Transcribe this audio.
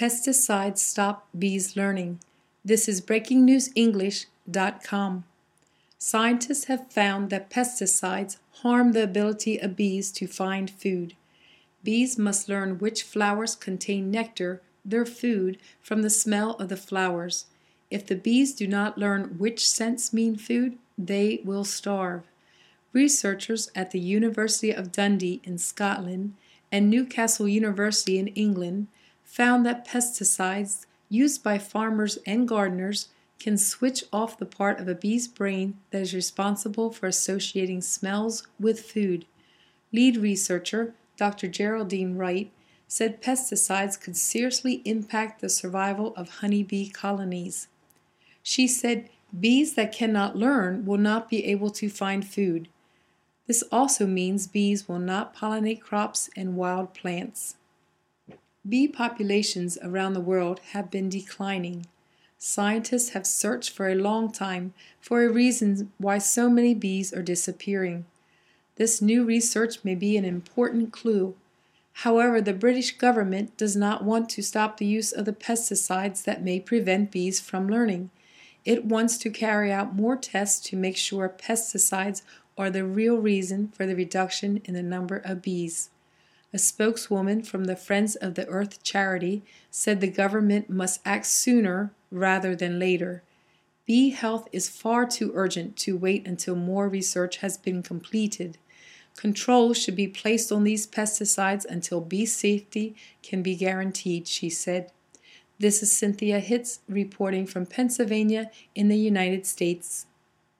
Pesticides stop bees learning. This is breakingnewsenglish.com. Scientists have found that pesticides harm the ability of bees to find food. Bees must learn which flowers contain nectar, their food, from the smell of the flowers. If the bees do not learn which scents mean food, they will starve. Researchers at the University of Dundee in Scotland and Newcastle University in England found that pesticides used by farmers and gardeners can switch off the part of a bee's brain that is responsible for associating smells with food. Lead researcher Dr. Geraldine Wright said pesticides could seriously impact the survival of honeybee colonies. She said bees that cannot learn will not be able to find food. This also means bees will not pollinate crops and wild plants. Bee populations around the world have been declining. Scientists have searched for a long time for a reason why so many bees are disappearing. This new research may be an important clue. However, the British government does not want to stop the use of the pesticides that may prevent bees from learning. It wants to carry out more tests to make sure pesticides are the real reason for the reduction in the number of bees. A spokeswoman from the Friends of the Earth charity said the government must act sooner rather than later. Bee health is far too urgent to wait until more research has been completed. Controls should be placed on these pesticides until bee safety can be guaranteed, she said. This is Cynthia Hitz reporting from Pennsylvania in the United States.